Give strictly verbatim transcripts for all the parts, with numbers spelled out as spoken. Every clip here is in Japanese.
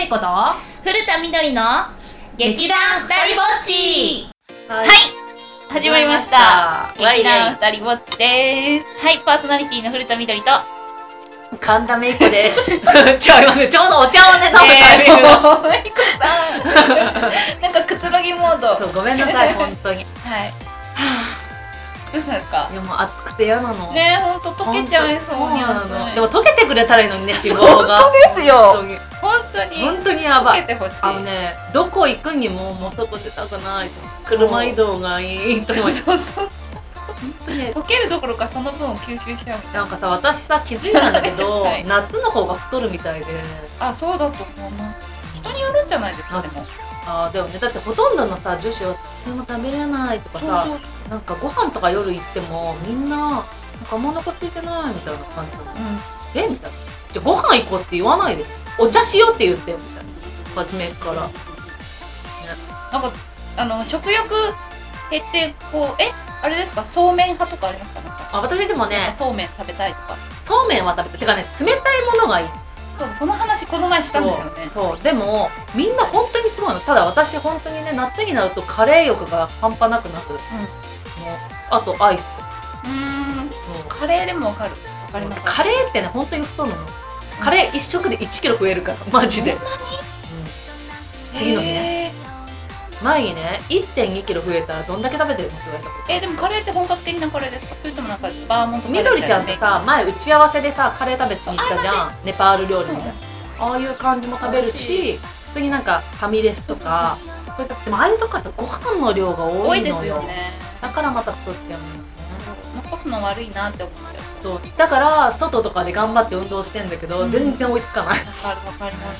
芽衣と古田みどりの劇団ふたりぼっち。 はい、はい、始まりました劇団ふたりぼっちです。はい、パーソナリティの古田みどりと神田芽衣子ですちょ、今ね、ちょうどお茶をね、飲むタイミングの芽衣子さんなんかくつろぎモード。 そう、ごめんなさい、本当に。 はい。どうしたんですか？ いや、もう暑くて嫌なのねえ、ほんと溶けちゃいそうに暑い。 でも溶けてくれたらいいのにね、脂肪が。 本当ですよ。本当に本当にやばい。 溶けてほしい。 あのね、どこ行くにももう外出たくない。車移動がいいと思う。 そうそう。溶けるどころかその分を吸収しちゃう。 なんかさ、私さ、気づいたんだけど夏の方が太るみたいで。 あ、そうだと思うな。人によるんじゃないですか。でもあ、でもね、だってほとんどのさ女子は「でも食べれない」とかさ、なんかご飯とか夜行ってもみんな「なんかあんまお腹空いてない」みたいな感じなの、うん、えみたいな。じゃあご飯行こうって言わないで、お茶しようって言ってよみたいな、初めから、ね、 なんかあの食欲減ってこう、えあれですか、そうめん派とかありますか？なんかあ、私でもね、 そうめん食べたいとか。 そうめんは食べたいてかね、冷たいものがいい。 そう、その話この前したんですよね。 そう、でもみんな本当にすごいの。ただ私本当にね、夏になるとカレー欲が半端なくなる、うん、もうあとアイス。 うーん、カレーでもわかる。わかります。 カレーってね、本当に太るの。カレー一食でいちキロ増えるからマジで。 そんなに？ うん、次の日ね、前にね いってんにキロ増えたらどんだけ食べてるのって言われたこと。 えー、でもカレーって本格的なカレーですか？それともなんかバーモントカレーみたいな。 みどりちゃんとさ、前打ち合わせでさカレー食べてに行ったじゃん、ネパール料理みたいな、うん、ああいう感じも食べるし、普通になんかファミレスとか、そういったでもああいうとこはさご飯の量が多いのよ。 多いですよね。 だからまた太っちゃうんだよね。 残すの悪いなって思っちゃう。 そうだから外とかで頑張って運動してんだけど、うん、全然追いつかない。わかるわかります。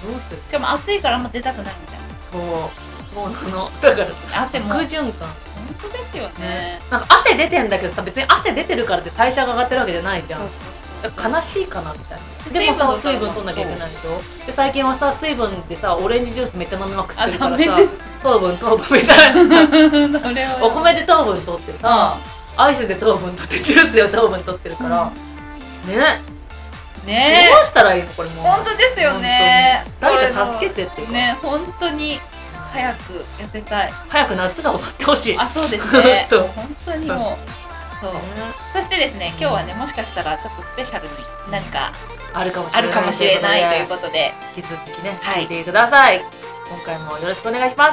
どうする？ しかも暑いからあんま出たくないみたいな。 そうもうそのだから汗も悪循環。 本当ですよね。 なんか汗出てんだけどさ、別に汗出てるからって代謝が上がってるわけじゃないじゃん。そうそうそう、悲しいかなみたいな。でもさ、水分取んなきゃいけないでしょ。で最近はさ、水分でさオレンジジュースめっちゃ飲みまくってるからさ、糖分糖分みたいなお米で糖分取ってさ、うん、アイスで糖分取ってジュースで糖分取ってるから、うん、ねねどうしたらいいのこれもう。本当ですよね。誰か助けてってね、本当に早く痩せたい。 早く夏が終わってほしい。 あ、そうですね。そう、本当にもう。そう。そしてですね、今日はね、もしかしたらちょっとスペシャルに何かあるかもしれないということで、 引き続きね、聞いてください。今回もよろしくお願いします。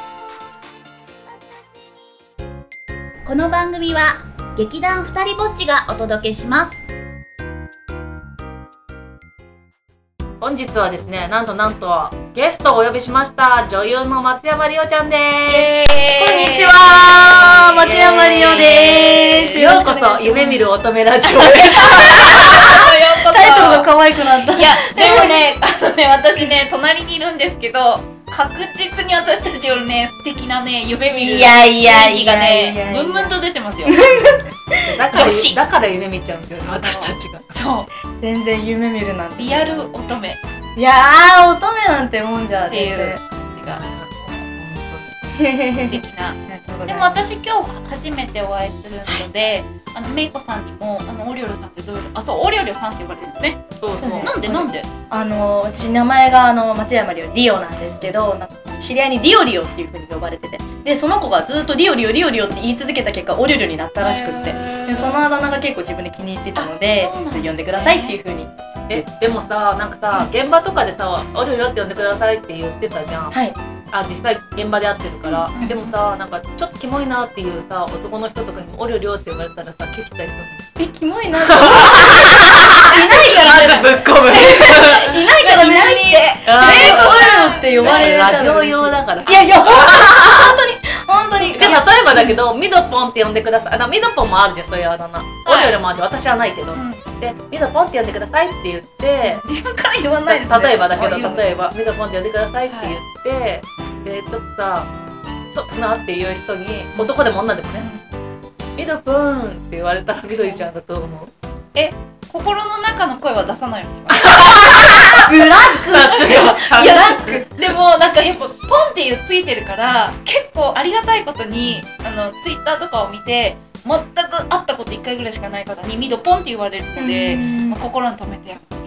この番組は劇団ふたりぼっちがお届けします。 本日はですね、なんとなんとゲストをお呼びしました。女優の松山莉緒ちゃんです。 こんにちは、松山莉緒です。 ようこそ夢見る乙女ラジオへ。 タイトルが可愛くなった。 いや、でもね、あのね、私ね、隣にいるんですけど、確実に私たちよりね、素敵なね、夢見る雰囲気がね、ムンムンと出てますよ。 だからだから夢見ちゃうんだよね、私たちが。 そう。 全然夢見るなんて。 リアル乙女。 いやー、乙女なんてもんじゃ全然。 素敵な。でも私今日初めてお会いするので、あのめいこさんにもあのオリオリさんってどういう、あ、そうオリオリさんって呼ばれるんですね。 そうそう。 なんでなんで？ あの私名前があの松山莉緒リオなんですけど、なんか知り合いにリオリオっていう風に呼ばれてて、でその子がずっとリオリオリオリオって言い続けた結果オリオリオになったらしくって、でそのあだ名が結構自分で気に入ってたので、呼んでくださいっていう風に。 え、でもさ、なんかさ、現場とかでさ、オリオリオって呼んでくださいって言ってたじゃん。 はい。 あ、実際現場で会ってるから、うん、でもさ、なんかちょっとキモいなっていうさ男の人とかにもオリオリオって呼ばれたらさ、キュッキュたりするの？ え、キモいなっていないからまずぶっ込むいないからいないってえー、オリオリオって呼ばれたらラジオ用だから。 いやいや、本当に本当に。 じゃあ例えばだけど、ミドポンって呼んでください。あ、ミドポンもあるじゃん、そういうあだ名。オリオリオもあるじゃん、私はないけど、うん、でミドポンって呼んでくださいって言って、 自分から言わないですね。 例えばだけど、例えばミドポンって呼んでくださいって言って、はい、でちょっとさ、ちょっとなっていう人に、男でも女でもね、ミドポンって言われたらみどりちゃんだと思う？ え、心の中の声は出さないようにします。 ブラックさすが。 いや、なんかでもなんかやっぱポンっていうついてるから、結構ありがたいことにあのツイッターとかを見て、全く会ったこといっかいぐらいしかない方にミドポンって言われるので、まあ、心に留めてやる。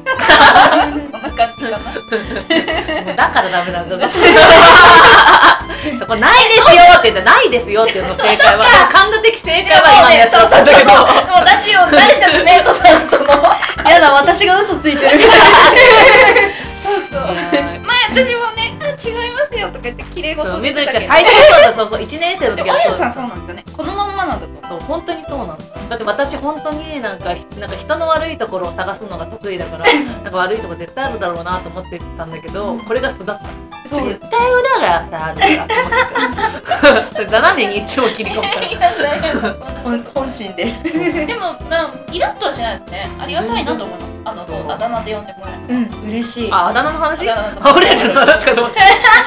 そんな感じかな。 もうだからダメなんだぞそこないですよって言ったらないですよっていうの正解は感度的正解は今のやつだったんだけど、 もうラジオ慣れちゃってめいこさんとのやだ私が嘘ついてるそうそう前私もね、あ違いますよとか言って綺麗事そうでみずちゃんたけど、 最初そうだそうそういちねん生の時はでも有吉さんそうなんですよね。このまんまなんだと。 そう本当にそうなの。だって私本当になんかなんか人の悪いところを探すのが得意だからなんか悪いところ絶対あるだろうなと思ってたんだけど、これが素だった。 そう絶対裏がさあるからと思ってそれ斜めにいつも切り込むから本本心ですでもなイラッとはしないですね。ありがたいなと思います。あのそうあだ名で呼んでもらえる。 うん嬉しいあ、あだ名の話？ あだ名の話あ、俺らの話かと思って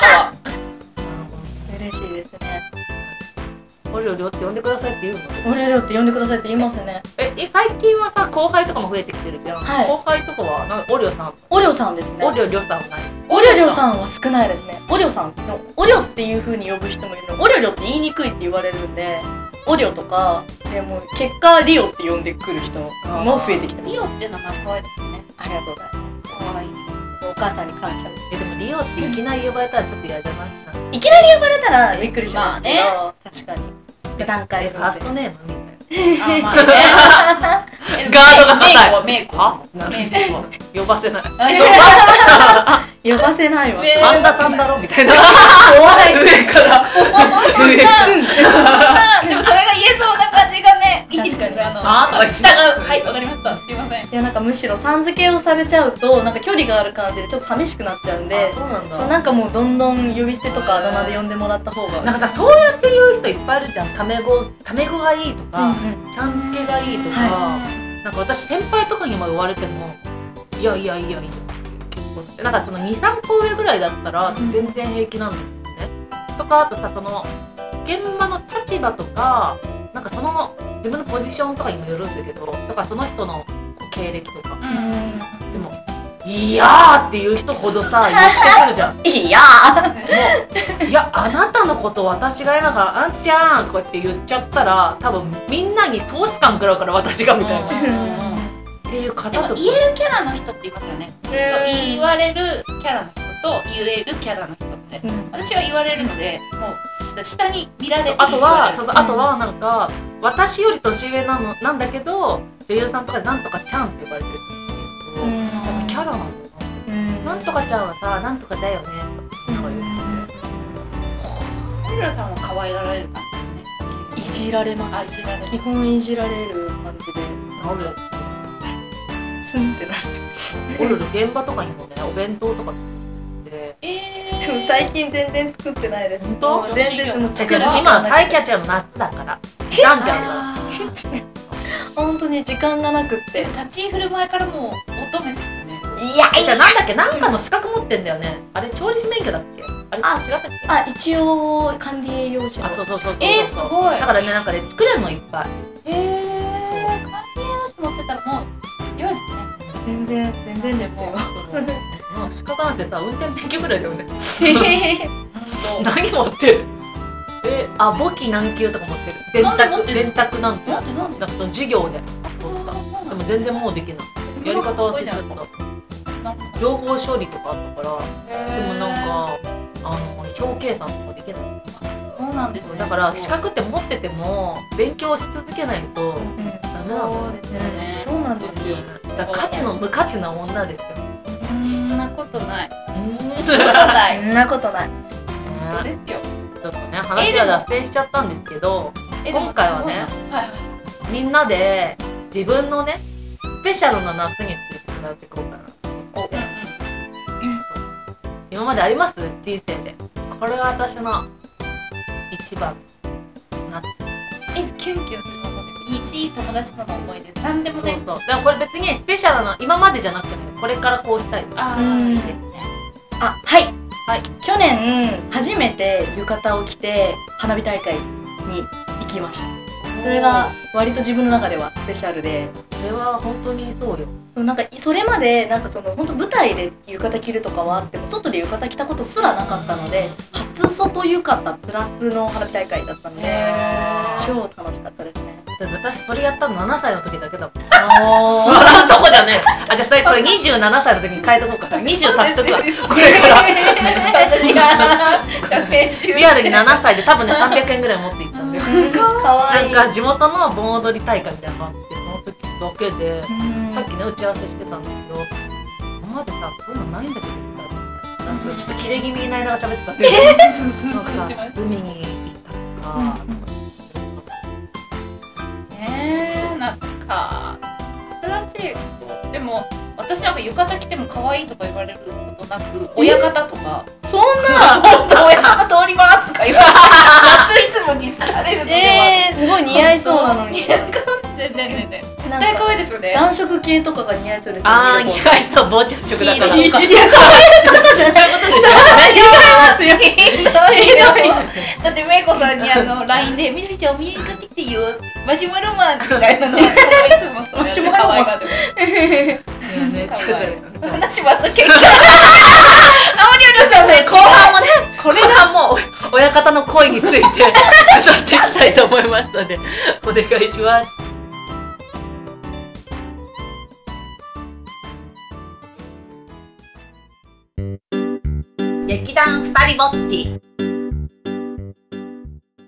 嬉しいですね。 オリオリオって呼んでくださいって言うの？ オレオって呼んでくださいって言いますね。 え、え最近はさ後輩とかも増えてきてるじゃん、 はい後輩とかはなんかオリオさん、 オレオさんですね。 オリオリオさんはない？ オリョリョさんは少ないですね。オリョさんでもオリョっていう風に呼ぶ人もいるの。オリョリョって言いにくいって言われるんで、オリョとかでも結果リオって呼んでくる人も増えてきてます。 リオって名前可愛いですね。 ありがとうございます。 可愛い。 お母さんに感謝。 え、でもリオっていきなり呼ばれたらちょっと嫌じゃない？ いきなり呼ばれたらびっくりしますけど、 まあ確かに段階でえファーストネームみたいなあ、まあね。 ガードが硬いメイコはメイコ。 は？メイコは呼ばせない呼ばせないわ。 ね神田さんだろみたいな怖い。 上から上からすんってでもそれが言えそうな感じがね、いいです確かにあの、従う。はい、わかりました。すいません。 いやなんかむしろさん付けをされちゃうとなんか距離がある感じでちょっと寂しくなっちゃうんで、 あ、そうなんだ。 そうなんかもうどんどん呼び捨てとかあだ名で呼んでもらった方が。 なんかさ、そうやって言う人いっぱいいるじゃん。タメ語、タメ語がいいとうんか、 うんちゃん付けがいいとか、 はなんか私先輩とかにも言われても、いやいやいやいや、結構ってなんかそのに、さんこ上ぐらいだったらうん全然平気なんですよね。とかあとさ、その現場の立場とか、なんかその自分のポジションとかにもよるんだけど、とかその人の経歴とか、 うんうんでも。いやーっていう人ほどさ言ってくるじゃん。もいやういやあなたのこと私が嫌だからあんちちゃんとかって言っちゃったら多分みんなにソース感食らうから私がみたいな、っーていう方でもと言えるキャラの人って言いますよね。そう言われるキャラの人と言えるキャラの人って、 うん私は言われるので、もう下に見られてあとはそうそうあとうんはなんか私より年上なのなんだけど女優さんとかでなんとかちゃんって呼ばれてる人っていうと、やっぱキャラなんだなって、 うんなんとかちゃんはさなんとかだよねとか言うホリラさんは可愛がられる感いじられまじ。あ、 す。 いじられる。 基本いじられる感じであるスンってなる。 おるる現場とかにもねお弁当とかでえでも最近全然作ってないです。 本当もう全然もう作る時今は間なくて最キャッチャーの夏だからなんじゃんだあー本当に時間がなくって。 立ち居振る舞いからもう乙女ですね。 いやじゃあなんだっけなんかの資格持ってんだよねあれ調理師免許だっけあれあ違ったっけあ一応管理栄養士のあそうそうそうそうえー、すごい。 だからねなんかね作れるのいっぱいえー、そう。管理栄養士持ってたらもう強いですね。 全然全然ですよ。 まあ資格なんてさ運転免許ぐらいだよね本何持ってるえあ簿記何級とか持ってる電なんで持っ卓電てるんですか卓なんて当。なんでなんで。 なんかその授業で取ったでも全然もうできないやり方忘れちゃった情報処理とかあったからでもなんかあの表計算とかできないそうなんですね。 だから資格って持ってても勉強し続けないとうんダメなんだそようですよね。 そうなんですよ。 だから価値の無価値な女ですよそんなことない。 うーんそんなことない。 そんなことない。 本当ですよ。 ちょっとね話が脱線しちゃったんですけどえでも今回はねはいはい。 みんなで自分のねスペシャルな夏について語っていこうかなうんうん。 今まであります人生でこれは私の一番夏え、キュンキュンすることでもいいし、友達との思い出、なんでもそうね。 そうでもこれ別にスペシャルな今までじゃなくてもこれからこうしたいああ、 うんいいですね。 あはい。 はい去年初めて浴衣を着て花火大会に行きました。それが割と自分の中ではスペシャルで、 それは本当にそうよそうなんかそれまでなんかその本当舞台で浴衣着るとかはあっても外で浴衣着たことすらなかったので、初外浴衣プラスの花火大会だったのでへー超楽しかったですね。 だって私それやったのななさいの時だけだもん。 あ笑うとこじゃねえ。あ、じゃあそれこれにじゅうななさいの時に変えとこうか。にじゅう足しとくわ。これから私がじゃあ編集リアルにななさいで多分ねさんびゃくえんぐらい持っていったんだよ。 ーかわいい。 なんか地元の盆踊り大会みたいなのがあってその時だけで、 うんさっきね打ち合わせしてたんだけど、今までさそういうのないんだけど私はちょっと切れ気味になりながら喋ってたんだけど、なんかさ海に行ったとか。 ねえ、なんか珍しいことでも私なんか浴衣着ても可愛いとか言われることなく、親方とかそんなもっと親方通りますとか言われて夏いつもディスられるのでは、 えー、すごい似合いそうなのに。 ねねねねなん絶対可か愛いですよね。 暖色系とかが似合いそうですよね。 あー、似合いそう、膨張色だから。 いや、そういうことじゃない。 ひどいだってめいこさんにあの ライン で「みどりちゃんお土産買ってきてよ」マシュマロマンみたいなね、いつもそれで可愛がってめっちゃ可愛い。 話また結局あおりょりょさんね、後半もねこれがもう親方の恋について語っていきたいと思いますのでお願いします。 劇団ふたりぼっち。